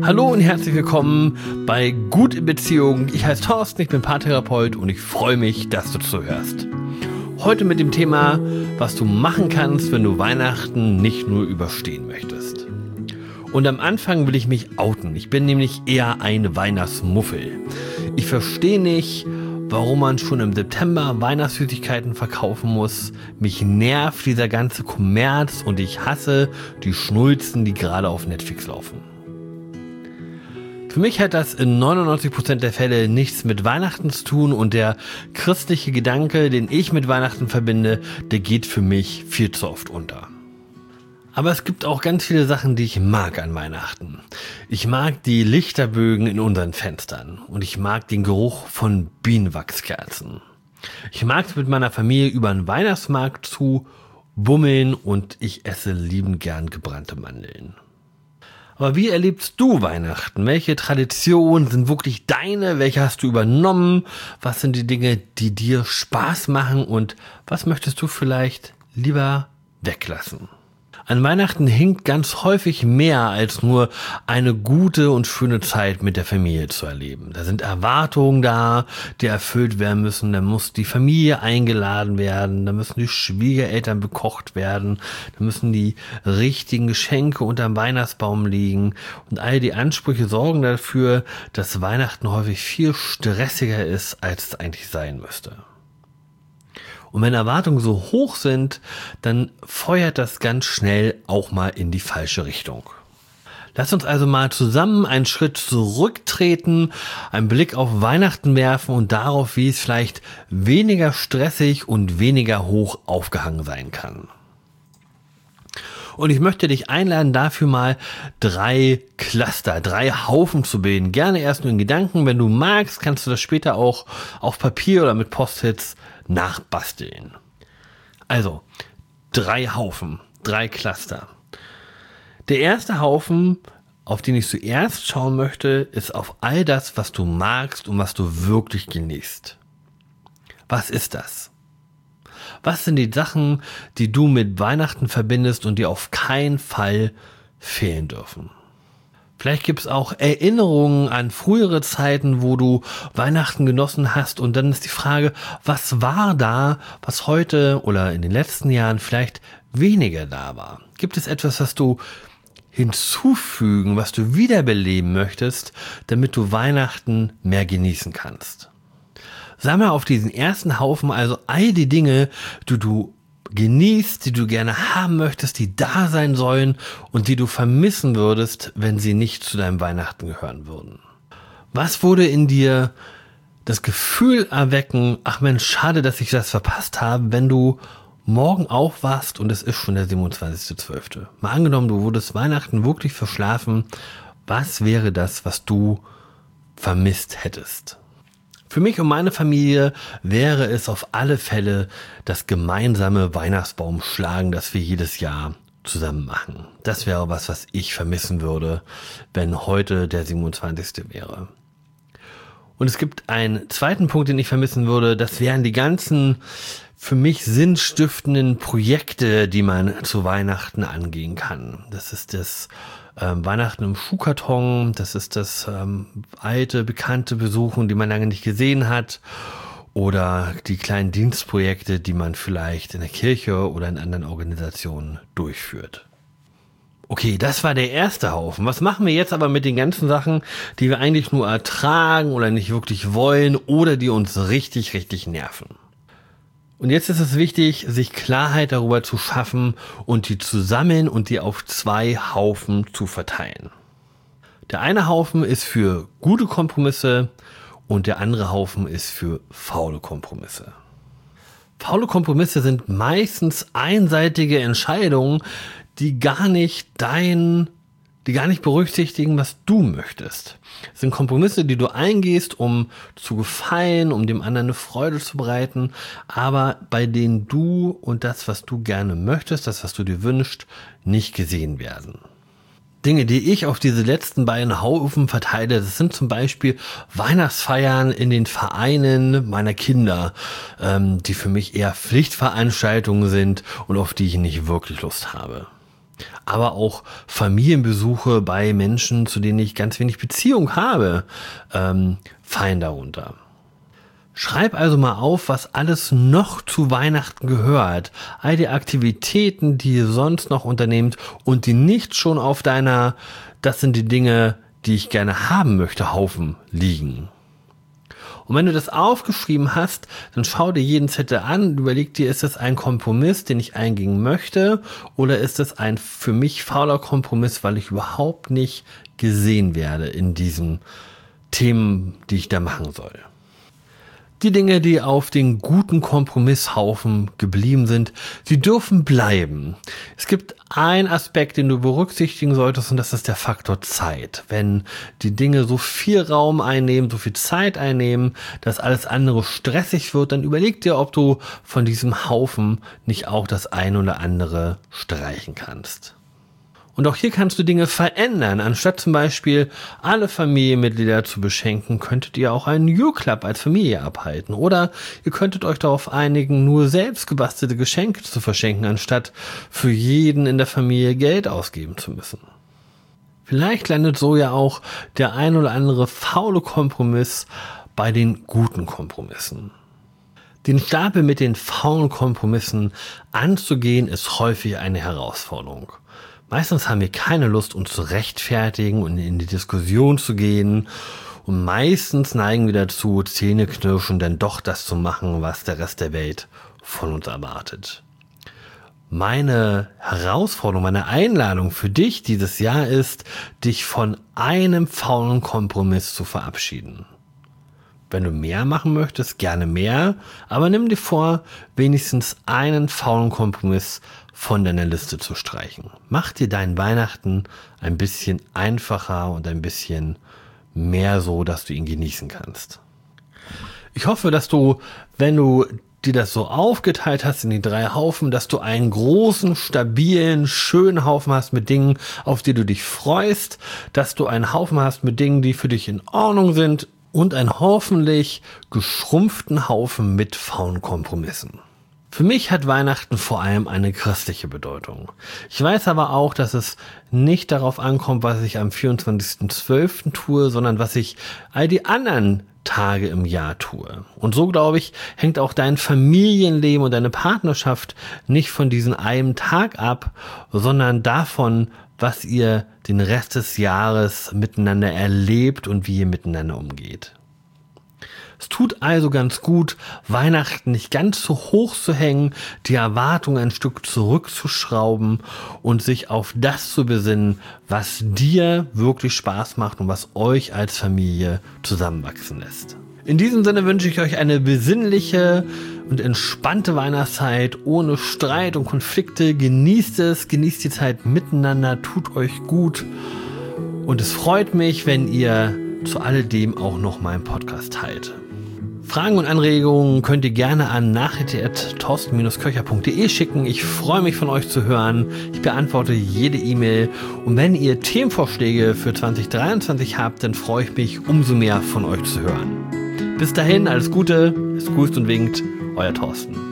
Hallo und herzlich willkommen bei Gut in Beziehung. Ich heiße Thorsten, ich bin Paartherapeut und ich freue mich, dass du zuhörst. Heute mit dem Thema, was du machen kannst, wenn du Weihnachten nicht nur überstehen möchtest. Und am Anfang will ich mich outen. Ich bin nämlich eher ein Weihnachtsmuffel. Ich verstehe nicht, warum man schon im September Weihnachtssüßigkeiten verkaufen muss. Mich nervt dieser ganze Kommerz und ich hasse die Schnulzen, die gerade auf Netflix laufen. Für mich hat das in 99% der Fälle nichts mit Weihnachten zu tun und der christliche Gedanke, den ich mit Weihnachten verbinde, der geht für mich viel zu oft unter. Aber es gibt auch ganz viele Sachen, die ich mag an Weihnachten. Ich mag die Lichterbögen in unseren Fenstern und ich mag den Geruch von Bienenwachskerzen. Ich mag es mit meiner Familie über den Weihnachtsmarkt zu bummeln und ich esse liebend gern gebrannte Mandeln. Aber wie erlebst du Weihnachten? Welche Traditionen sind wirklich deine? Welche hast du übernommen? Was sind die Dinge, die dir Spaß machen? Und was möchtest du vielleicht lieber weglassen? An Weihnachten hinkt ganz häufig mehr als nur eine gute und schöne Zeit mit der Familie zu erleben. Da sind Erwartungen da, die erfüllt werden müssen. Da muss die Familie eingeladen werden. Da müssen die Schwiegereltern bekocht werden. Da müssen die richtigen Geschenke unterm Weihnachtsbaum liegen. Und all die Ansprüche sorgen dafür, dass Weihnachten häufig viel stressiger ist, als es eigentlich sein müsste. Und wenn Erwartungen so hoch sind, dann feuert das ganz schnell auch mal in die falsche Richtung. Lass uns also mal zusammen einen Schritt zurücktreten, einen Blick auf Weihnachten werfen und darauf, wie es vielleicht weniger stressig und weniger hoch aufgehangen sein kann. Und ich möchte dich einladen, dafür mal 3 Cluster, 3 Haufen zu bilden. Gerne erst nur in Gedanken. Wenn du magst, kannst du das später auch auf Papier oder mit Post-its nachbasteln. Also 3 Haufen, 3 Cluster. Der erste Haufen, auf den ich zuerst schauen möchte, ist auf all das, was du magst und was du wirklich genießt. Was ist das? Was sind die Sachen, die du mit Weihnachten verbindest und die auf keinen Fall fehlen dürfen? Vielleicht gibt es auch Erinnerungen an frühere Zeiten, wo du Weihnachten genossen hast und dann ist die Frage, was war da, was heute oder in den letzten Jahren vielleicht weniger da war? Gibt es etwas, was du hinzufügen, was du wiederbeleben möchtest, damit du Weihnachten mehr genießen kannst? Sammle auf diesen ersten Haufen also all die Dinge, die du genießt, die du gerne haben möchtest, die da sein sollen und die du vermissen würdest, wenn sie nicht zu deinem Weihnachten gehören würden. Was würde in dir das Gefühl erwecken, ach Mensch, schade, dass ich das verpasst habe, wenn du morgen aufwachst und es ist schon der 27.12. Mal angenommen, du wurdest Weihnachten wirklich verschlafen, was wäre das, was du vermisst hättest? Für mich und meine Familie wäre es auf alle Fälle das gemeinsame Weihnachtsbaumschlagen, das wir jedes Jahr zusammen machen. Das wäre was ich vermissen würde, wenn heute der 27. wäre. Und es gibt einen zweiten Punkt, den ich vermissen würde. Das wären die ganzen für mich sinnstiftenden Projekte, die man zu Weihnachten angehen kann. Das ist das Weihnachten im Schuhkarton, das ist das alte, bekannte Besuchen, die man lange nicht gesehen hat oder die kleinen Dienstprojekte, die man vielleicht in der Kirche oder in anderen Organisationen durchführt. Okay, das war der erste Haufen. Was machen wir jetzt aber mit den ganzen Sachen, die wir eigentlich nur ertragen oder nicht wirklich wollen oder die uns richtig, richtig nerven? Und jetzt ist es wichtig, sich Klarheit darüber zu schaffen und die zu sammeln und die auf 2 Haufen zu verteilen. Der eine Haufen ist für gute Kompromisse und der andere Haufen ist für faule Kompromisse. Faule Kompromisse sind meistens einseitige Entscheidungen, die gar nicht berücksichtigen, was du möchtest. Es sind Kompromisse, die du eingehst, um zu gefallen, um dem anderen eine Freude zu bereiten, aber bei denen du und das, was du gerne möchtest, das, was du dir wünschst, nicht gesehen werden. Dinge, die ich auf diese letzten beiden Haufen verteile, das sind zum Beispiel Weihnachtsfeiern in den Vereinen meiner Kinder, die für mich eher Pflichtveranstaltungen sind und auf die ich nicht wirklich Lust habe. Aber auch Familienbesuche bei Menschen, zu denen ich ganz wenig Beziehung habe, fallen darunter. Schreib also mal auf, was alles noch zu Weihnachten gehört. All die Aktivitäten, die ihr sonst noch unternehmt und die nicht schon auf deiner, das sind die Dinge, die ich gerne haben möchte, Haufen liegen. Und wenn du das aufgeschrieben hast, dann schau dir jeden Zettel an und überleg dir, ist das ein Kompromiss, den ich eingehen möchte, oder ist das ein für mich fauler Kompromiss, weil ich überhaupt nicht gesehen werde in diesen Themen, die ich da machen soll. Die Dinge, die auf den guten Kompromisshaufen geblieben sind, die dürfen bleiben. Es gibt einen Aspekt, den du berücksichtigen solltest, und das ist der Faktor Zeit. Wenn die Dinge so viel Raum einnehmen, so viel Zeit einnehmen, dass alles andere stressig wird, dann überleg dir, ob du von diesem Haufen nicht auch das eine oder andere streichen kannst. Und auch hier kannst du Dinge verändern. Anstatt zum Beispiel alle Familienmitglieder zu beschenken, könntet ihr auch einen New Club als Familie abhalten. Oder ihr könntet euch darauf einigen, nur selbst gebastelte Geschenke zu verschenken, anstatt für jeden in der Familie Geld ausgeben zu müssen. Vielleicht landet so ja auch der ein oder andere faule Kompromiss bei den guten Kompromissen. Den Stapel mit den faulen Kompromissen anzugehen, ist häufig eine Herausforderung. Meistens haben wir keine Lust, uns zu rechtfertigen und in die Diskussion zu gehen. Und meistens neigen wir dazu, zähneknirschend dann doch das zu machen, was der Rest der Welt von uns erwartet. Meine Herausforderung, meine Einladung für dich dieses Jahr ist, dich von einem faulen Kompromiss zu verabschieden. Wenn du mehr machen möchtest, gerne mehr, aber nimm dir vor, wenigstens einen faulen Kompromiss von deiner Liste zu streichen. Mach dir dein Weihnachten ein bisschen einfacher und ein bisschen mehr so, dass du ihn genießen kannst. Ich hoffe, dass du, wenn du dir das so aufgeteilt hast in die 3 Haufen, dass du einen großen, stabilen, schönen Haufen hast mit Dingen, auf die du dich freust, dass du einen Haufen hast mit Dingen, die für dich in Ordnung sind, und einen hoffentlich geschrumpften Haufen mit faulen Kompromissen. Für mich hat Weihnachten vor allem eine christliche Bedeutung. Ich weiß aber auch, dass es nicht darauf ankommt, was ich am 24.12. tue, sondern was ich all die anderen Tage im Jahr tue. Und so, glaube ich, hängt auch dein Familienleben und deine Partnerschaft nicht von diesem einen Tag ab, sondern davon, was ihr den Rest des Jahres miteinander erlebt und wie ihr miteinander umgeht. Es tut also ganz gut, Weihnachten nicht ganz so hoch zu hängen, die Erwartungen ein Stück zurückzuschrauben und sich auf das zu besinnen, was dir wirklich Spaß macht und was euch als Familie zusammenwachsen lässt. In diesem Sinne wünsche ich euch eine besinnliche und entspannte Weihnachtszeit ohne Streit und Konflikte. Genießt es, genießt die Zeit miteinander, tut euch gut. Und es freut mich, wenn ihr zu alledem auch noch meinen Podcast teilt. Fragen und Anregungen könnt ihr gerne an nachrichten@torsten-köcher.de schicken. Ich freue mich, von euch zu hören. Ich beantworte jede E-Mail. Und wenn ihr Themenvorschläge für 2023 habt, dann freue ich mich umso mehr, von euch zu hören. Bis dahin, alles Gute, es grüßt und winkt, euer Torsten.